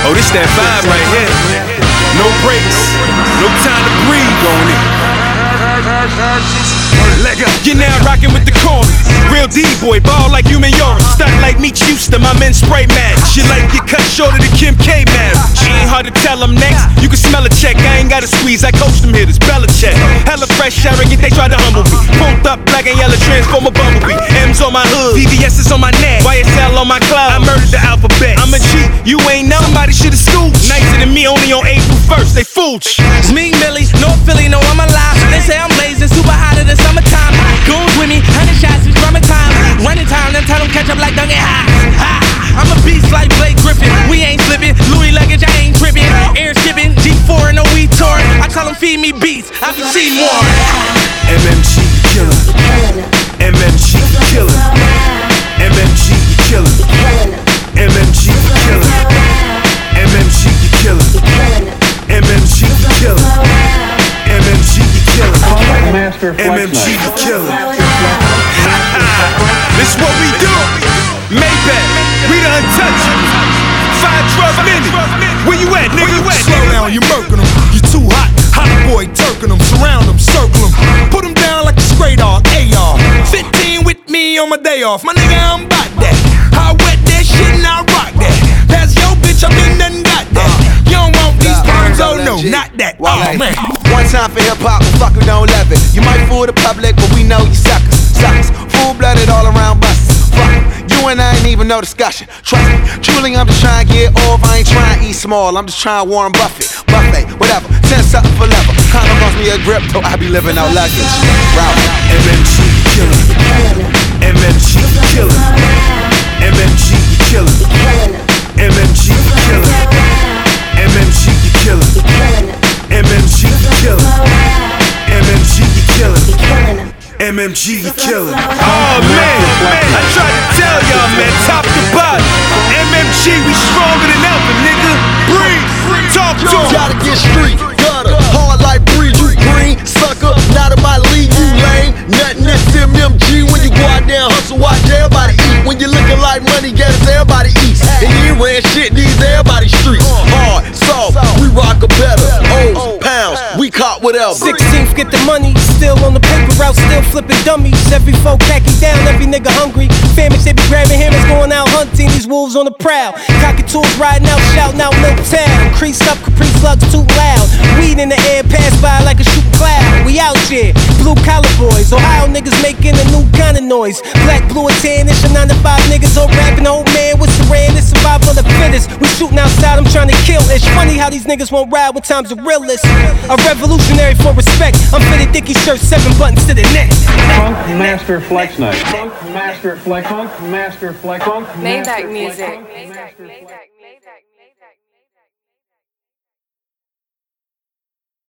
Oh, this that vibe right here. No breaks, no time to breathe on it. You're now rocking with the corner. Real D-boy, ball like Human Yoris. Stunt like Meech Houston, my men spray mad. She like get cut shorter than Kim K man. She ain't hard to tell them next. You can smell a check, I ain't gotta squeeze. I coached them hitters, Belichick. Hella fresh, arrogant, they try to humble me. Pumped up, black and yellow, transform a bumblebee. M's on my hood, VVS is on my neck. YSL on my club, I murdered the alphabet. I'm a G, you ain't know. Somebody should've schooled. Nicer than me, only on April 1st, they fooled. It's me, Millie, North Philly, know I'm alive. They say I'm blazing, super hot in the summertime. Goons with me, 100 shots, it's drumming time. Running time, then tell them catch up like Duncan High. I'm a beast like Blake Griffin. We ain't slipping, Louis luggage, I ain't tripping. Air shipping, G4 and OE touring. I tell them feed me beats, I can see more. MMG killer, MMG killer, MMG killer, MMG killer, MMG killer, MMG killer, MMG killer, MMG killer. This what we do. Maybach, we the untouchables. 5 minutes. Where you at, nigga? Slow down, you murking them. You too hot. Hot boy, turking them. Surround them, circle them. Put them down like a stray dog. AR. 15 with me on my day off. My nigga, I'm about that. I wet that shit and I rock that. That's your bitch, I been done got that. You don't want these perms, oh no, not that. Oh man. One time for hip hop, fuck we don't love it. You might fool the public, but we know you suckers. Suckers, full-blooded all around busters. Fuck, you and I ain't even no discussion. Trust me, truly I'm just trying to get off. I ain't trying to eat small, I'm just trying to Warren Buffett. Buffet, whatever, send something for level. Kinda cost me a grip, though I be living out luggage. Route. MMG killer, MMG killer, MMG killer, MMG killer, MMG killer, MMG killer, MMG killer, MMG killer. Oh man, I tried to tell y'all, man, top to bottom. MMG, we stronger than ever, nigga. Breathe, talk to him. Gotta get street, gutter, hard like breeze. You green, sucker, not in my league, you lame. Nothing next to MMG when you go out there and hustle, watch everybody eat. When you looking like money getters, everybody eats. And you ain't ran shit, these everybody streets. Hard, soft, we rock a better. O's, pounds, we caught whatever. 16th, get the money, still on the paper route, still flipping dummies. Every folk khaki down, every nigga hungry. Famished, they be grabbing hammers, going out hunting. These wolves on the prowl. Cockatoos riding out, shouting out Milk Town. Crease up, Capri slugs too loud. Weed in the air, pass by like a shooting cloud. We out here, blue collar boys. Ohio niggas making a new kind of noise. Black, blue, and tan, it's your 9 to 5 niggas all rapping. Old man with Saran, it's survival of the fittest. We shooting outside, I'm trying to kill. It's funny how these niggas won't ride when times are realest. A revolutionary for respect. I'm fitted Dickie shirt, 7 buttons to the neck. Funk Master Flex Night. Funk Master Flex. Funk Master Flex. Funk Master Flex. Maybach music.